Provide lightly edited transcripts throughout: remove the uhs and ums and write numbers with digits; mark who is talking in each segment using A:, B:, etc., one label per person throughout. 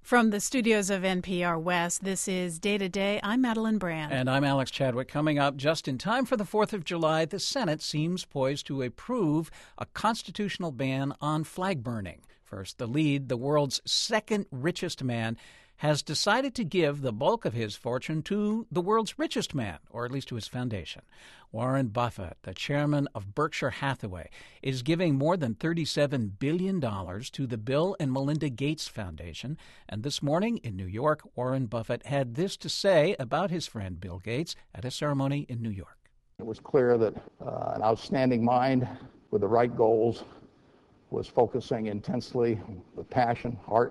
A: From the studios of NPR West, this is Day to Day. I'm Madeline Brand.
B: And I'm Alex Chadwick. Coming up just in time for the 4th of July, the Senate seems poised to approve a constitutional ban on flag burning. First, the lead, the world's second richest man, has decided to give the bulk of his fortune to the world's richest man, or at least to his foundation. Warren Buffett, the chairman of Berkshire Hathaway, is giving more than $37 billion to the Bill and Melinda Gates Foundation. And this morning in New York, Warren Buffett had this to say about his friend Bill Gates at a ceremony in New York.
C: It was clear that an outstanding mind with the right goals was focusing intensely with passion, heart,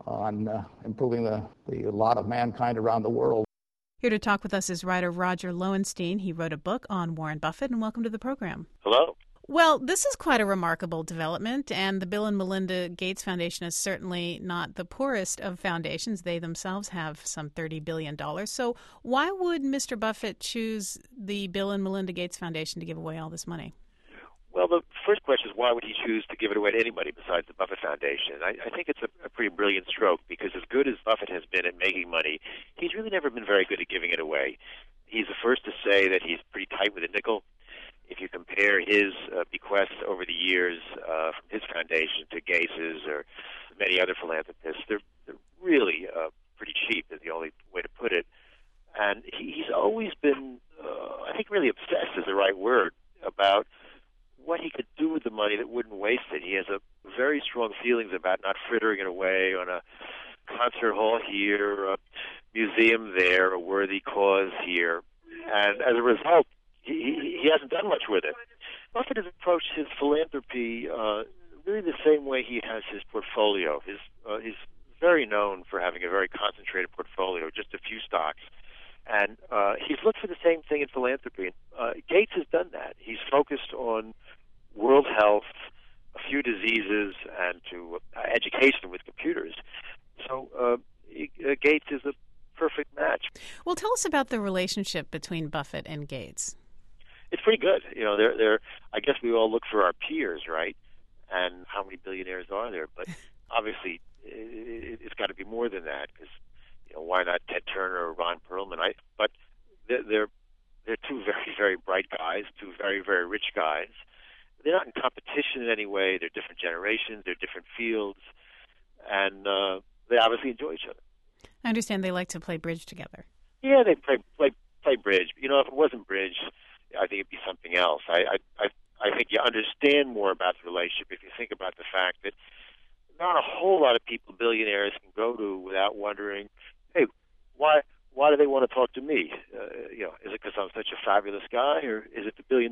C: on improving the lot of mankind around the world.
A: Here to talk with us is writer Roger Lowenstein. He wrote a book on Warren Buffett, and welcome to the program.
D: Hello.
A: Well, this is quite a remarkable development, and the Bill and Melinda Gates Foundation is certainly not the poorest of foundations. They themselves have some $30 billion. So why would Mr. Buffett choose the Bill and Melinda Gates Foundation to give away all this money?
D: Well, the first question is, why would he choose to give it away to anybody besides the Buffett Foundation? I think it's a pretty brilliant stroke, because as good as Buffett has been at making money, he's really never been very good at giving it away. He's the first to say that he's pretty tight with a nickel. If you compare his bequests over the years from his foundation to Gates's or many other philanthropists, they're really pretty cheap, is the only way to put it. And he's always been, I think really obsessed is the right word, about what he could do with the money that wouldn't waste it. He has a very strong feelings about not frittering it away on a concert hall here, a museum there, a worthy cause here. And as a result, he hasn't done much with it. Buffett has approached his philanthropy really the same way he has his portfolio. He's very known for having a very concentrated portfolio, just a few stocks. And he's looked for the same thing in philanthropy. Gates has done that. He's focused on world health, a few diseases, and to education with computers. So Gates is a perfect match.
A: Well, tell us about the relationship between Buffett and Gates.
D: It's pretty good. You know, they're I guess we all look for our peers, right? And how many billionaires are there? But obviously, it's got to be more than that, because why not Ted Turner or Ron Perlman? But they're two very, very bright guys, two very, very rich guys. They're not in competition in any way. They're different generations. They're different fields. And they obviously enjoy each other.
A: I understand they like to play bridge together.
D: Yeah, they play bridge. If it wasn't bridge, I think it'd be something else. I think you understand more about the relationship if you think about the fact that not a whole lot of people, billionaires, can go to without wondering, hey, why do they want to talk to me? Is it because I'm such a fabulous guy, or is it the $1 billion?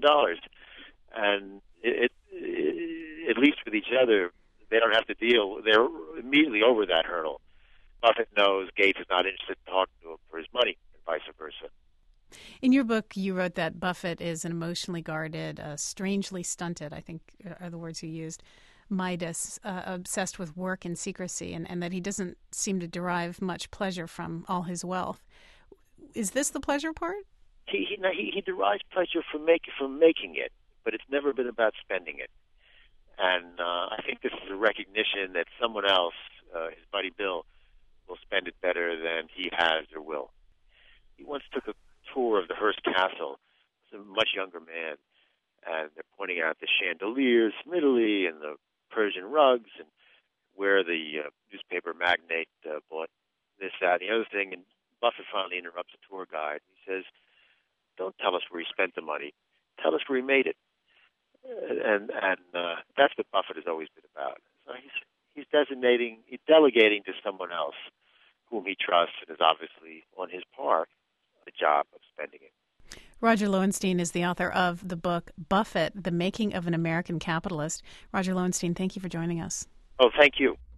D: And it at least with each other, they don't have to deal. They're immediately over that hurdle. Buffett knows Gates is not interested in talking to him for his money, and vice versa.
A: In your book, you wrote that Buffett is an emotionally guarded, strangely stunted, I think are the words you used, Midas, obsessed with work and secrecy, and that he doesn't seem to derive much pleasure from all his wealth. Is this the pleasure part?
D: He derives pleasure from making it, but it's never been about spending it. And I think this is a recognition that someone else, his buddy Bill, will spend it better than he has or will. He once took a tour of the Hearst Castle. He was a much younger man, and they're pointing out the chandeliers from Italy and the Persian rugs and where the newspaper magnate bought this, that, and the other thing. And Buffett finally interrupts the tour guide. He says, "Don't tell us where he spent the money. Tell us where he made it." And that's what Buffett has always been about. So he's delegating to someone else whom he trusts and is obviously on his part the job of spending it.
A: Roger Lowenstein is the author of the book Buffett, The Making of an American Capitalist. Roger Lowenstein, thank you for joining us.
D: Oh, thank you.